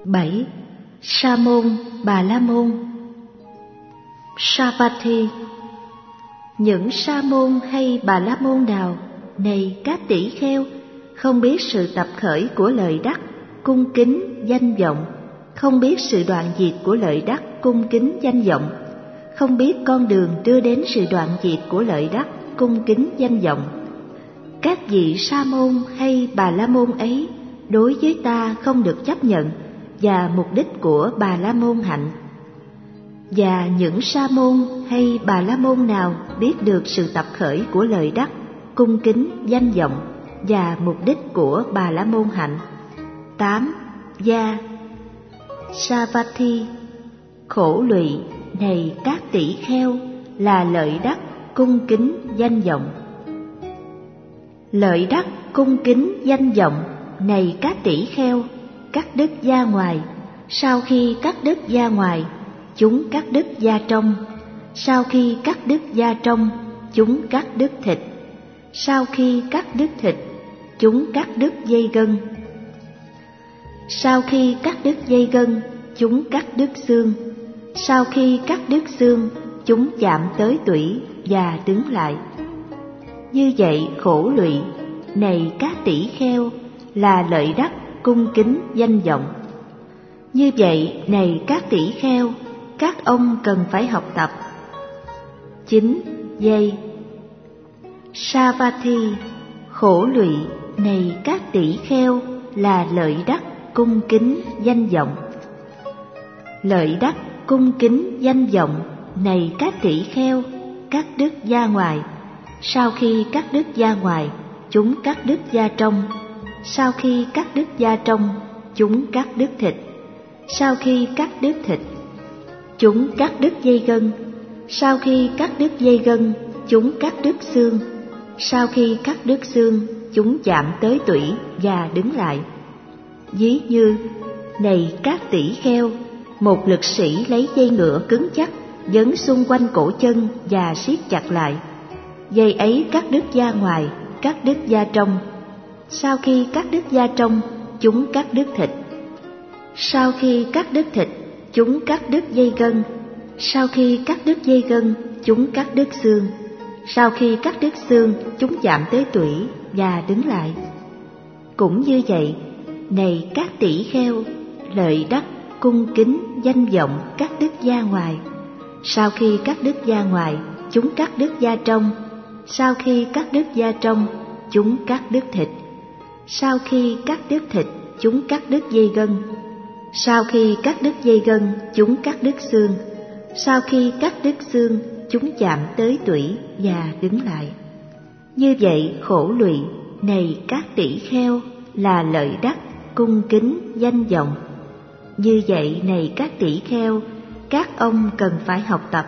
7. Sa môn Bà La Môn. Savatthi. Những sa môn hay Bà La Môn nào, này các tỷ kheo, không biết sự tập khởi của lợi đắc, cung kính, danh vọng, không biết sự đoạn diệt của lợi đắc, cung kính, danh vọng, không biết con đường đưa đến sự đoạn diệt của lợi đắc, cung kính, danh vọng. Các vị sa môn hay Bà La Môn ấy đối với ta không được chấp nhận và mục đích của Bà La Môn hạnh. Và những sa môn hay Bà La Môn nào biết được sự tập khởi của lợi đắc, cung kính, danh vọng và mục đích của Bà La Môn hạnh. 8. Gia. Savatthi. Khổ lụy, này các tỷ kheo, là lợi đắc, cung kính, danh vọng. Lợi đắc, cung kính, danh vọng, này các tỷ kheo, cắt đứt da ngoài. Sau khi cắt đứt da ngoài, chúng cắt đứt da trong. Sau khi cắt đứt da trong, chúng cắt đứt thịt. Sau khi cắt đứt thịt, chúng cắt đứt dây gân. Sau khi cắt đứt dây gân, chúng cắt đứt xương. Sau khi cắt đứt xương, chúng chạm tới tủy và đứng lại. Như vậy khổ lụy, này các tỷ kheo, là lợi đắc, cung kính, danh vọng. Như vậy, này các tỷ kheo, các ông cần phải học tập. 9. Giây. Savatthi. Khổ lụy, này các tỷ kheo, là lợi đắc, cung kính, danh vọng. Lợi đắc, cung kính, danh vọng, này các tỷ kheo, cắt đứt da ngoài. Sau khi cắt đứt da ngoài, chúng cắt đứt da trong. Sau khi cắt đứt da trong, chúng cắt đứt thịt. Sau khi cắt đứt thịt, chúng cắt đứt dây gân. Sau khi cắt đứt dây gân, chúng cắt đứt xương. Sau khi cắt đứt xương, chúng chạm tới tủy và đứng lại. Ví như, này các tỷ kheo, một lực sĩ lấy dây ngựa cứng chắc, vấn xung quanh cổ chân và siết chặt lại. Dây ấy cắt đứt da ngoài, cắt đứt da trong. Sau khi cắt đứt da trong, chúng cắt đứt thịt. Sau khi cắt đứt thịt, chúng cắt đứt dây gân. Sau khi cắt đứt dây gân, chúng cắt đứt xương. Sau khi cắt đứt xương, chúng chạm tới tủy và đứng lại. Cũng như vậy, này các tỷ kheo, lợi đắc, cung kính, danh vọng cắt đứt da ngoài. Sau khi cắt đứt da ngoài, chúng cắt đứt da trong. Sau khi cắt đứt da trong, chúng cắt đứt thịt. Sau khi cắt đứt thịt, chúng cắt đứt dây gân. Sau khi cắt đứt dây gân, chúng cắt đứt xương. Sau khi cắt đứt xương, chúng chạm tới tủy và đứng lại. Như vậy khổ lụy, này các tỷ kheo, là lợi đắc, cung kính, danh vọng. Như vậy này các tỷ kheo, các ông cần phải học tập.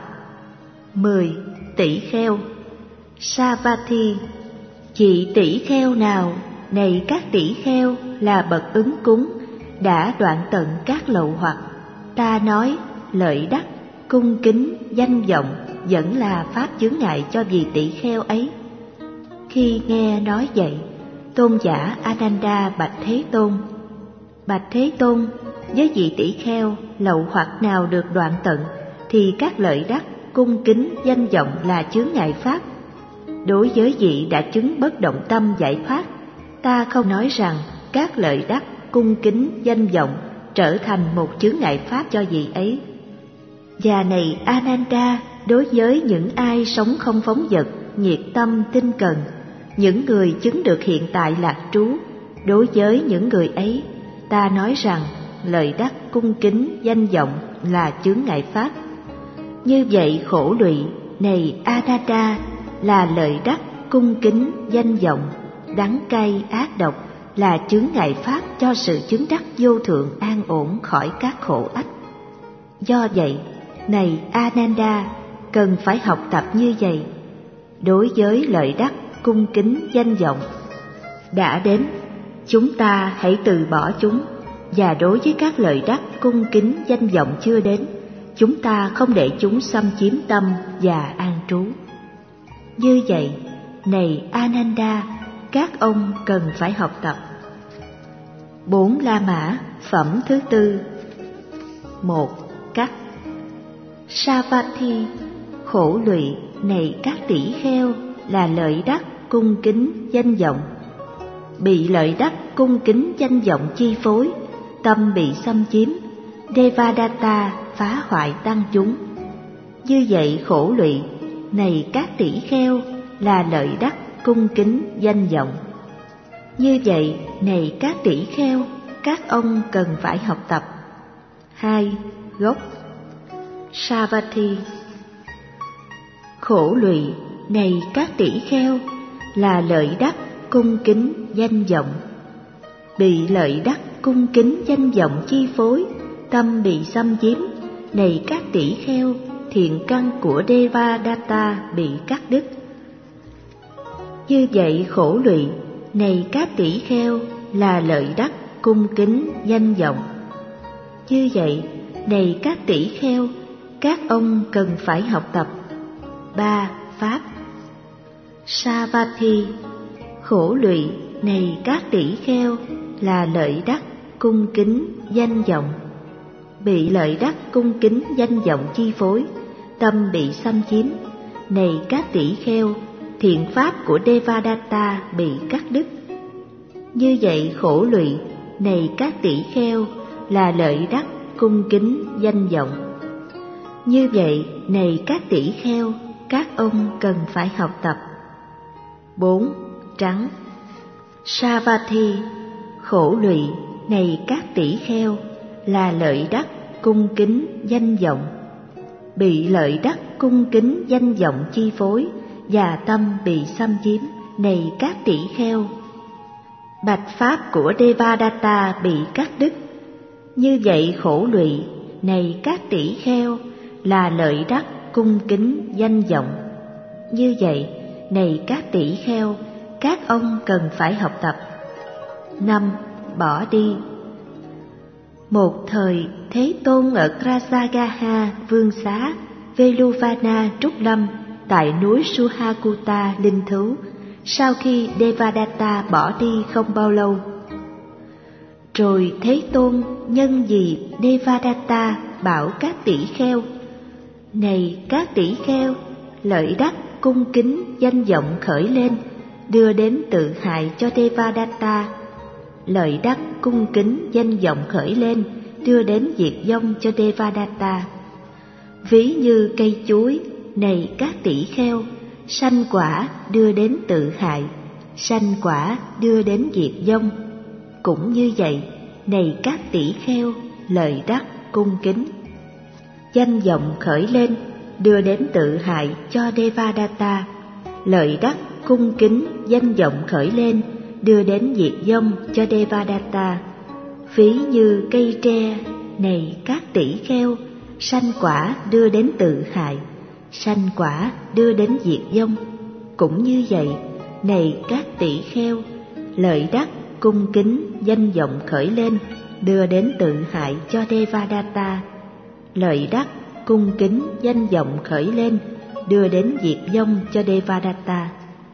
10. Tỷ kheo. Savatthi. Chị tỷ kheo nào, này các tỷ kheo, là bậc ứng cúng, đã đoạn tận các lậu hoặc. Ta nói lợi đắc, cung kính, danh vọng vẫn là pháp chướng ngại cho vị tỷ kheo ấy. Khi nghe nói vậy, tôn giả Ananda bạch Thế Tôn: Bạch Thế Tôn, với vị tỷ kheo, lậu hoặc nào được đoạn tận thì các lợi đắc, cung kính, danh vọng là chướng ngại pháp. Đối với vị đã chứng bất động tâm giải thoát, ta không nói rằng các lợi đắc, cung kính, danh vọng trở thành một chướng ngại pháp cho vị ấy. Và này Ananda, đối với những ai sống không phóng dật, nhiệt tâm, tinh cần, những người chứng được hiện tại lạc trú, đối với những người ấy, ta nói rằng lợi đắc, cung kính, danh vọng là chướng ngại pháp. Như vậy khổ lụy, này Ananda, là lợi đắc, cung kính, danh vọng, đắng cay, ác độc là chướng ngại pháp cho sự chứng đắc vô thượng an ổn khỏi các khổ ách. Do vậy, này Ananda, cần phải học tập như vậy. Đối với lợi đắc, cung kính, danh vọng đã đến, chúng ta hãy từ bỏ chúng. Và đối với các lợi đắc, cung kính, danh vọng chưa đến, chúng ta không để chúng xâm chiếm tâm và an trú. Như vậy, này Ananda, các ông cần phải học tập. 4 La Mã phẩm thứ tư. 1. Cắt. Savatthi, khổ lụy này các tỷ kheo, là lợi đắc cung kính danh vọng. Bị lợi đắc cung kính danh vọng chi phối, tâm bị xâm chiếm, Devadatta phá hoại tăng chúng. Như vậy khổ lụy này các tỷ kheo, là lợi đắc cung kính danh vọng. Như vậy này các tỷ kheo, các ông cần phải học tập. 2. Gốc. Savatthi, khổ lụy này các tỷ kheo, là lợi đắc cung kính danh vọng. Bị lợi đắc cung kính danh vọng chi phối, tâm bị xâm chiếm, này các tỷ kheo, thiện căn của Devadatta bị cắt đứt. Như vậy khổ lụy này các tỷ kheo, là lợi đắc cung kính danh vọng. Như vậy này các tỷ kheo, các ông cần phải học tập. 3. Pháp. Savatthi, khổ lụy này các tỷ kheo, là lợi đắc cung kính danh vọng. Bị lợi đắc cung kính danh vọng chi phối, tâm bị xâm chiếm, này các tỷ kheo, thiện pháp của Devadatta bị cắt đứt. Như vậy khổ lụy này các tỷ kheo, là lợi đắc cung kính danh vọng. Như vậy này các tỷ kheo, các ông cần phải học tập. 4. Trắng. Savatthi, khổ lụy này các tỷ kheo, là lợi đắc cung kính danh vọng. Bị lợi đắc cung kính danh vọng chi phối, và tâm bị xâm chiếm, này các tỷ kheo, bạch pháp của Devadatta bị cắt đứt. Như vậy khổ lụy này các tỷ kheo, là lợi đắc cung kính danh vọng. Như vậy này các tỷ kheo, các ông cần phải học tập. 5. Bỏ đi. Một thời Thế Tôn ở Krasagaha vương xá Veluvana Trúc Lâm tại núi Suhakuta linh thú, sau khi Devadatta bỏ đi không bao lâu. Rồi Thế Tôn nhân dịp Devadatta bảo các tỷ kheo: này các tỷ kheo, lợi đắc cung kính danh vọng khởi lên, đưa đến tự hại cho Devadatta. Lợi đắc cung kính danh vọng khởi lên, đưa đến diệt vong cho Devadatta. Ví như cây chuối, này các tỷ kheo, sanh quả đưa đến tự hại, sanh quả đưa đến diệt vong. Cũng như vậy, này các tỷ kheo, lợi đắc cung kính danh vọng khởi lên, đưa đến tự hại cho Devadatta. Lợi đắc cung kính danh vọng khởi lên, đưa đến diệt vong cho Devadatta. Ví như cây tre, này các tỷ kheo, sanh quả đưa đến tự hại, sanh quả đưa đến diệt vong. Cũng như vậy, này các tỷ kheo, lợi đắc cung kính danh vọng khởi lên, đưa đến tự hại cho Devadatta. Lợi đắc cung kính danh vọng khởi lên, đưa đến diệt vong cho Devadatta.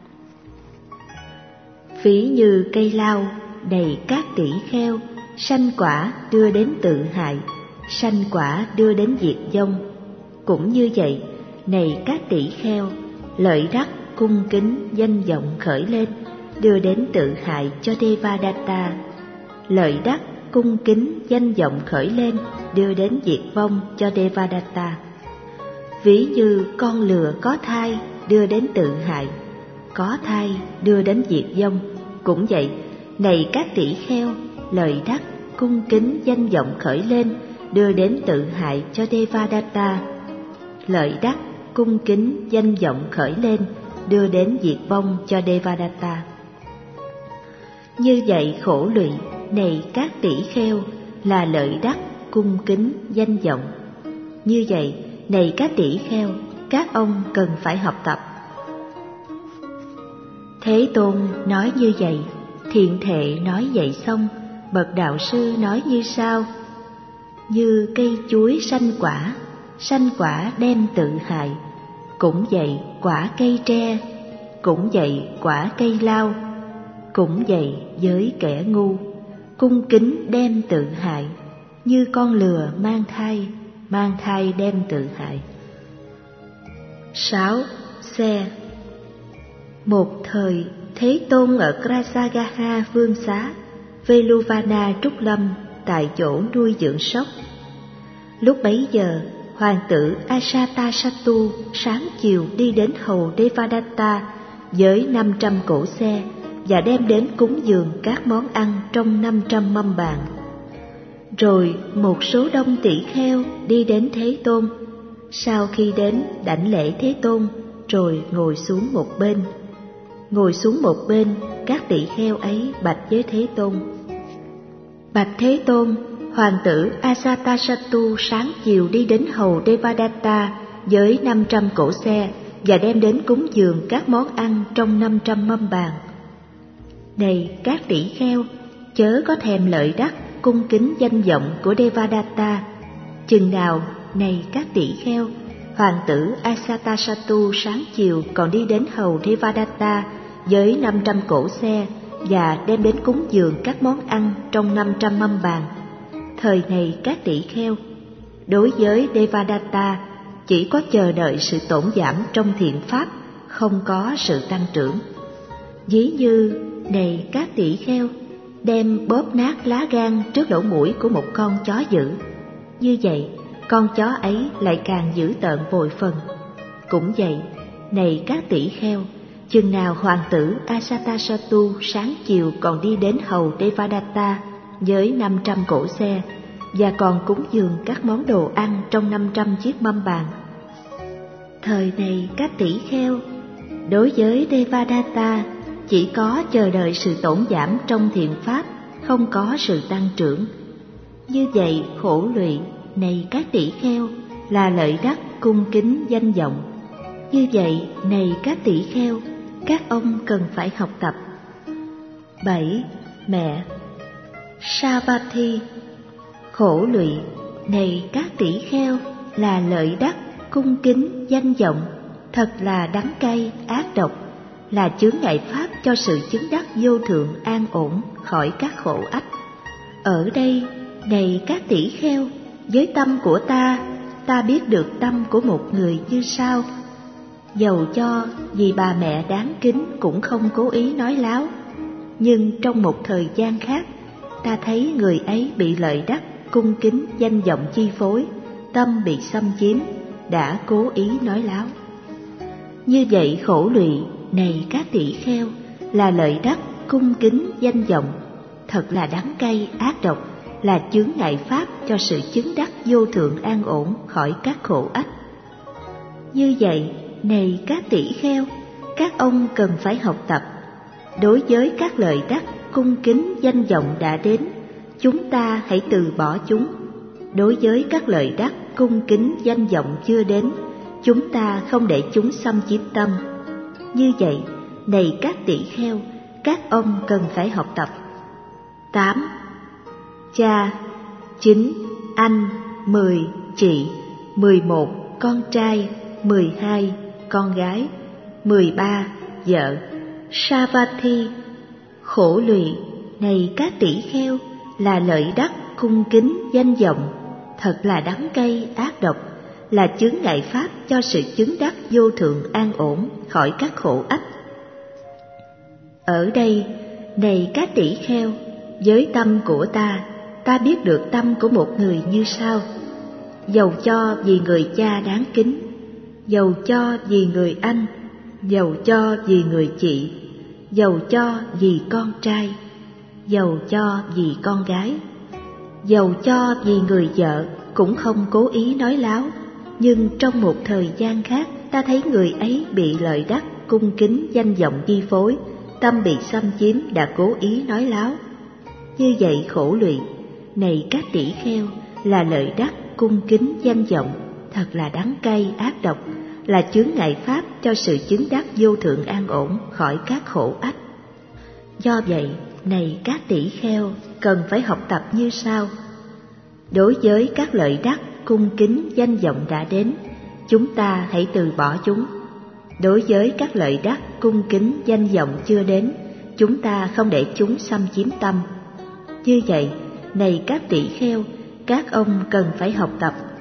Ví như cây lao, này các tỷ kheo, sanh quả đưa đến tự hại, sanh quả đưa đến diệt vong. Cũng như vậy, này các tỷ kheo, lợi đắc cung kính danh vọng khởi lên, đưa đến tự hại cho Devadatta. Lợi đắc cung kính danh vọng khởi lên, đưa đến diệt vong cho Devadatta. Ví như con lừa có thai đưa đến tự hại, có thai đưa đến diệt vong. Cũng vậy, này các tỷ kheo, lợi đắc cung kính danh vọng khởi lên, đưa đến tự hại cho Devadatta. Lợi đắc cung kính danh vọng khởi lên, đưa đến diệt vong cho Devadatta. Như vậy khổ lụy này các tỷ kheo, là lợi đắc cung kính danh vọng. Như vậy này các tỷ kheo, các ông cần phải học tập. Thế Tôn nói như vậy, Thiện Thệ nói vậy xong, bậc đạo sư nói như sau: như cây chuối sanh quả đem tự hại. Cũng vậy quả cây tre, cũng vậy quả cây lao. Cũng vậy với kẻ ngu, cung kính đem tự hại, như con lừa mang thai đem tự hại. 6. Xe. Một thời, Thế Tôn ở Krasagaha Vương Xá, Veluvana Trúc Lâm, tại chỗ nuôi dưỡng sóc. Lúc bấy giờ, hoàng tử Ajatasattu sáng chiều đi đến hầu Devadatta với 500 cỗ xe và đem đến cúng dường các món ăn trong 500 mâm bàn. Rồi một số đông tỷ kheo đi đến Thế Tôn. Sau khi đến đảnh lễ Thế Tôn, rồi ngồi xuống một bên. Ngồi xuống một bên, các tỷ kheo ấy bạch với Thế Tôn: Bạch Thế Tôn, hoàng tử Ajatasattu sáng chiều đi đến hầu Devadatta với 500 cỗ xe và đem đến cúng dường các món ăn trong 500 mâm bàn. Này các tỷ kheo, chớ có thèm lợi đắc cung kính danh vọng của Devadatta. Chừng nào, này các tỷ kheo, hoàng tử Ajatasattu sáng chiều còn đi đến hầu Devadatta với 500 cỗ xe và đem đến cúng dường các món ăn trong 500 mâm bàn. Thời này các tỷ kheo, đối với Devadatta chỉ có chờ đợi sự tổn giảm trong thiện pháp, không có sự tăng trưởng. Ví như, này các tỷ kheo, đem bóp nát lá gan trước lỗ mũi của một con chó dữ. Như vậy, con chó ấy lại càng dữ tợn bội phần. Cũng vậy, này các tỷ kheo, chừng nào hoàng tử Ajatasattu sáng chiều còn đi đến hầu Devadatta với 500 cỗ xe và còn cúng dường các món đồ ăn trong 500 chiếc mâm bàn. Thời này các tỷ kheo, đối với Devadatta chỉ có chờ đợi sự tổn giảm trong thiện pháp, không có sự tăng trưởng. Như vậy khổ lụy, này các tỷ kheo, là lợi đắc cung kính danh vọng. Như vậy, này các tỷ kheo, các ông cần phải học tập. 7. Mẹ. Savatthi. Khổ lụy, này các tỷ kheo, là lợi đắc cung kính danh vọng, thật là đắng cay ác độc, là chướng ngại pháp cho sự chứng đắc vô thượng an ổn khỏi các khổ ách. Ở đây, này các tỷ kheo, với tâm của ta biết được tâm của một người như sau. Dầu cho vì bà mẹ đáng kính cũng không cố ý nói láo, nhưng trong một thời gian khác, ta thấy người ấy bị lợi đắc cung kính danh vọng chi phối, tâm bị xâm chiếm, đã cố ý nói láo. Như vậy khổ lụy, này các tỷ kheo, là lợi đắc cung kính danh vọng, thật là đắng cay ác độc, là chướng ngại pháp cho sự chứng đắc vô thượng an ổn khỏi các khổ ách. Như vậy, này các tỷ kheo, các ông cần phải học tập. Đối với các lợi đắc cung kính danh vọng đã đến, chúng ta hãy từ bỏ chúng. Đối với các lợi đắc cung kính danh vọng chưa đến, chúng ta không để chúng xâm chiếm tâm. Như vậy, này các tỷ kheo, các ông cần phải học tập. 8. Cha. 9. Anh. 10. Chị. 11. Con trai. 12. Con gái. 13. Vợ. Savatthi. Khổ lụy, này các tỷ kheo, là lợi đắc cung kính danh vọng, thật là đắng cay ác độc, là chướng ngại pháp cho sự chứng đắc vô thượng an ổn khỏi các khổ ách. Ở đây, này các tỷ kheo, với tâm của ta biết được tâm của một người như sau. Dầu cho vì người cha đáng kính, dầu cho vì người anh, dầu cho vì người chị, dầu cho vì con trai, dầu cho vì con gái, dầu cho vì người vợ cũng không cố ý nói láo, nhưng trong một thời gian khác ta thấy người ấy bị lợi đắc cung kính danh vọng chi phối, tâm bị xâm chiếm, đã cố ý nói láo. Như vậy khổ lụy, này các tỷ kheo, là lợi đắc cung kính danh vọng, thật là đắng cay ác độc, là chướng ngại pháp cho sự chứng đắc vô thượng an ổn khỏi các khổ ách. Do vậy, này các tỷ kheo, cần phải học tập như sau. Đối với các lợi đắc cung kính danh vọng đã đến, chúng ta hãy từ bỏ chúng. Đối với các lợi đắc cung kính danh vọng chưa đến, chúng ta không để chúng xâm chiếm tâm. Như vậy, này các tỷ kheo, các ông cần phải học tập